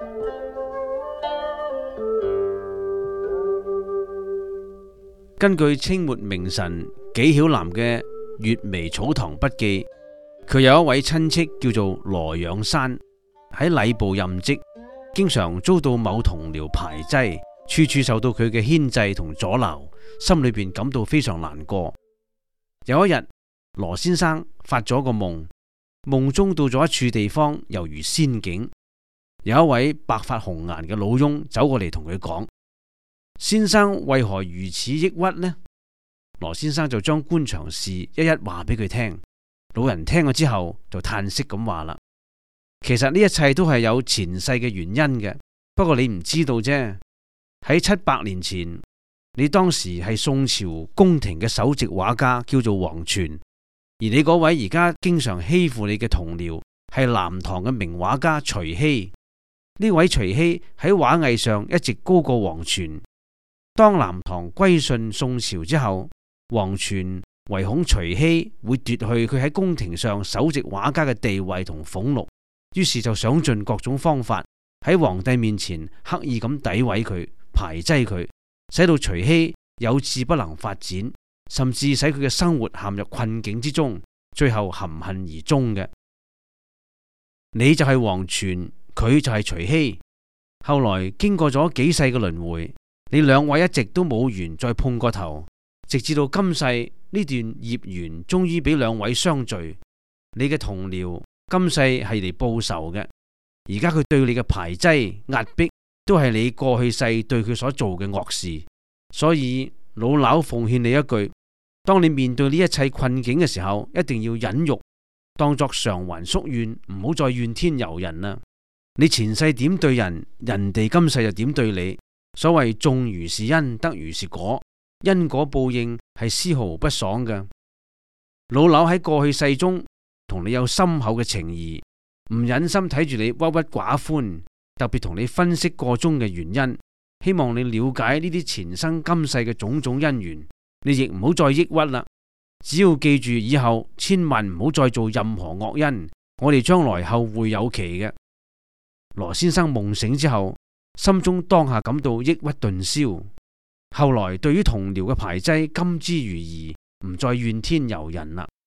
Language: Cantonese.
根據清末名臣紀曉嵐嘅《閱微草堂筆記》，佢有一位親戚叫做羅仰山，喺禮部任職，經常遭到某同僚排擠，處處受到佢嘅牽制同阻撓，心裏邊感到非常難過。有一日，羅先生發咗個夢，夢中到咗一處地方，猶如仙境，有一位白髮紅顏嘅老翁走過嚟同佢講：先生為何如此抑鬱呢？羅先生就將官場事一一話俾佢聽。老人聽咗之後就嘆息咁話啦：其實呢一切都係有前世嘅原因嘅，不過你唔知道啫。喺700年前，你當時係宋朝宮廷嘅首席畫家，叫做王全，而你嗰位而家經常欺負你嘅同僚係南唐嘅名畫家徐熙。呢位徐熙喺畫藝上一直高過王全。當南唐歸順宋朝之後，王全唯恐徐熙會奪去佢喺宮廷上首席畫家嘅地位同俸祿，於是就想盡各種方法喺皇帝面前刻意咁詆毀佢、排擠佢，使到徐熙有志不能發展，甚至使佢嘅生活陷入困境之中，最後含恨而終嘅。你就係王全，佢就係徐熙。後來經過咗幾世嘅輪迴，你兩位一直都冇緣再碰過頭，直至到今世呢段業緣終於俾兩位相聚。你嘅同僚今世係嚟報仇嘅，而家佢對你嘅排擠壓迫都係你過去世對佢所做嘅惡事。所以老衲奉勸你一句，當你面對呢一切困境嘅時候，一定要忍辱，當作償還宿怨，唔好再怨天尤人啦。你前世點對人，人哋今世就點對你。所謂種如是因，得如是果，因果報應係絲毫不爽嘅。老衲喺過去世中同你有深厚嘅情誼，唔忍心睇住你鬱鬱寡歡，特別同你分析個中嘅原因，希望你了解呢啲前生今世嘅種種因緣。你亦唔好再抑鬱啦，只要記住以後千萬唔好再做任何惡因，我哋將來後會有期嘅。羅先生夢醒之後，心中當下感到抑鬱頓消，後來對於同僚嘅排擠甘之如飴，唔再怨天尤人啦。